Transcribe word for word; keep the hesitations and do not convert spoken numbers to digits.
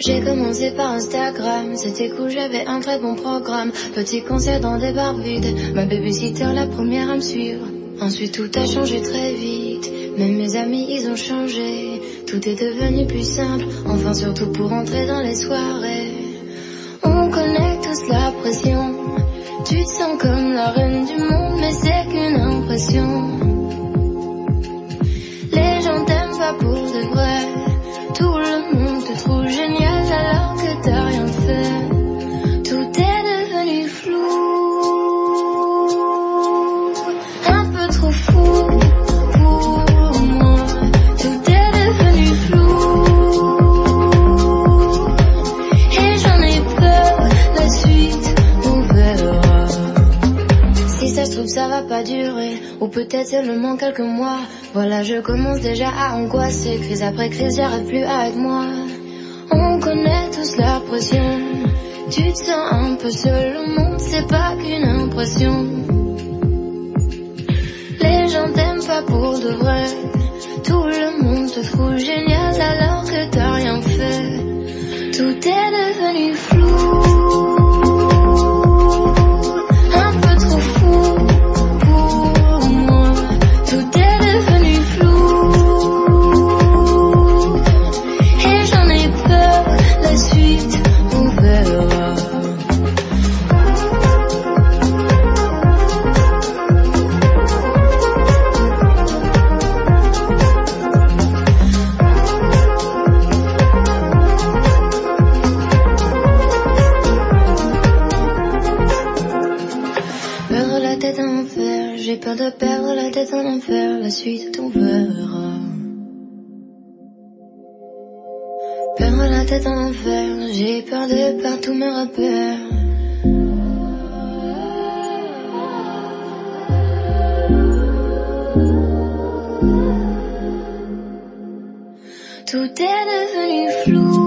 J'ai commencé par Instagram, c'était cool, j'avais un très bon programme. Petit concert dans des bars vides, ma babysitter la première à me suivre. Ensuite tout a changé très vite, même mes amis ils ont changé. Tout est devenu plus simple, enfin surtout pour entrer dans les soirées. On connaît tous la pression, tu te sens comme la reine du monde, mais c'est qu'une impression. Les gens t'aiment pas pour de vrai, tout le monde te trouve génial alors que t'as rien fait. Tout est devenu flou, un peu trop fou pour moi. Tout est devenu flou et j'en ai peur, la suite on verra. Si ça se trouve ça va pas durer, ou peut-être seulement quelques mois. Voilà, je commence déjà à angoisser, crise après crise, j'arrive plus à être moi. On connaît tous la pression, tu te sens un peu seul au monde, c'est pas qu'une impression. Les gens t'aiment pas pour de vrai, tout le monde te trouve génial alors que t'as rien fait. Tout est devenu flou, un peu trop fou pour moi. Tout est devenu flou et j'en ai peur, la suite on verra. Perdre la tête en enfer, j'ai peur de perdre la tête en enfer, la suite on verra. Perdre la tête en enfer, j'ai peur de perdre tous mes repères. Tout est devenu flou.